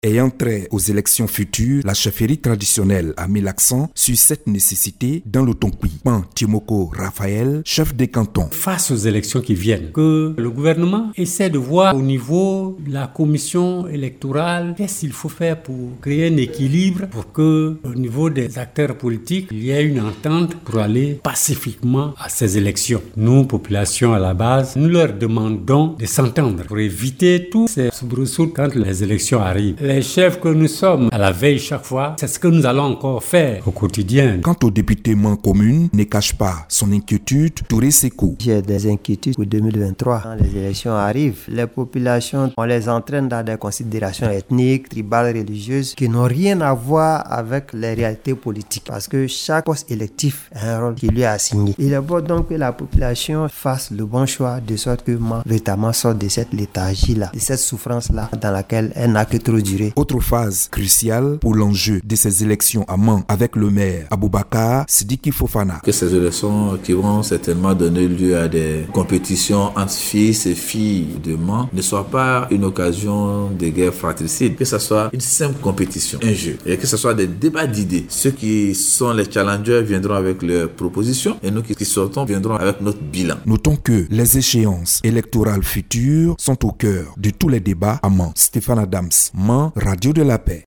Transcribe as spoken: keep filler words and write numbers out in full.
Ayant trait aux élections futures, la chefferie traditionnelle a mis l'accent sur cette nécessité dans le Tonkui. Pan Timoko Raphaël, chef des cantons. Face aux élections qui viennent, que le gouvernement essaie de voir au niveau de la commission électorale qu'est-ce qu'il faut faire pour créer un équilibre pour que au niveau des acteurs politiques, il y ait une entente pour aller pacifiquement à ces élections. Nous, population à la base, nous leur demandons de s'entendre pour éviter tous ces soubresauts quand les élections arrivent. Les chefs que nous sommes à la veille chaque fois, c'est ce que nous allons encore faire au quotidien. Quant au député Man Commune, ne cache pas son inquiétude, Touré Sekou. J'ai des inquiétudes pour deux mille vingt-trois. Quand les élections arrivent, les populations, on les entraîne dans des considérations ethniques, tribales, religieuses qui n'ont rien à voir avec les réalités politiques. Parce que chaque poste électif a un rôle qui lui est assigné. Il est bon donc que la population fasse le bon choix de sorte que Man véritablement sorte de cette léthargie-là, de cette souffrance-là dans laquelle elle n'a que trop duré. Autre phase cruciale pour l'enjeu de ces élections à Man avec le maire Aboubakar Sidiki Fofana. Que ces élections qui vont certainement donner lieu à des compétitions entre fils et filles de Man ne soient pas une occasion de guerre fratricide, que ce soit une simple compétition, un jeu, et que ce soit des débats d'idées. Ceux qui sont les challengers viendront avec leurs propositions et nous qui sortons viendrons avec notre bilan. Notons que les échéances électorales futures sont au cœur de tous les débats à Man. Stéphane Adams, Man, Radio de la Paix.